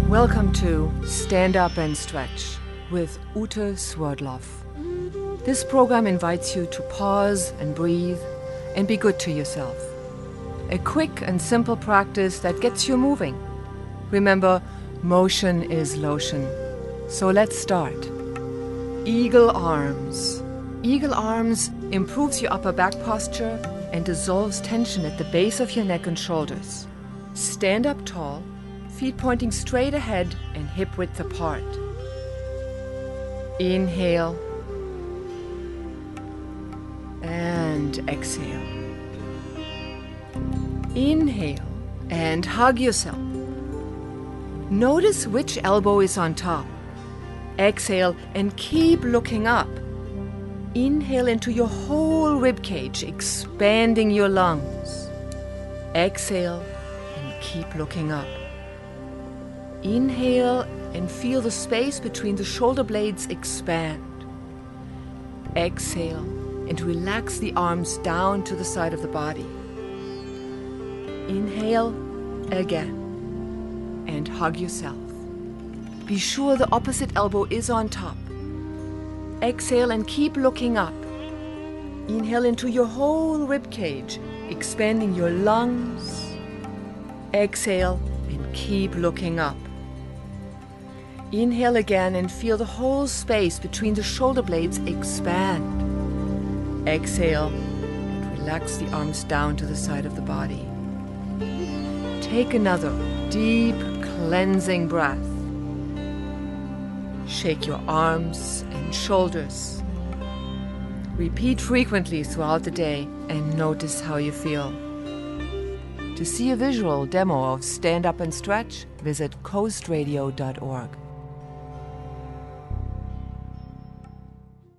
Welcome to Stand Up and Stretch with Ute Swerdloff. This program invites you to pause and breathe and be good to yourself. A quick and simple practice that gets you moving. Remember, motion is lotion. So let's start. Eagle arms. Eagle arms improves your upper back posture and dissolves tension at the base of your neck and shoulders. Stand up tall, feet pointing straight ahead and hip width apart. Inhale and exhale. Inhale and hug yourself. Notice which elbow is on top. Exhale and keep looking up. Inhale into your whole rib cage, expanding your lungs. Exhale and keep looking up. Inhale and feel the space between the shoulder blades expand. Exhale and relax the arms down to the side of the body. Inhale again and hug yourself. Be sure the opposite elbow is on top. Exhale and keep looking up. Inhale into your whole rib cage, expanding your lungs. Exhale and keep looking up. Inhale again and feel the whole space between the shoulder blades expand. Exhale and relax the arms down to the side of the body. Take another deep cleansing breath. Shake your arms and shoulders. Repeat frequently throughout the day and notice how you feel. To see a visual demo of Stand Up and Stretch, visit coastradio.org.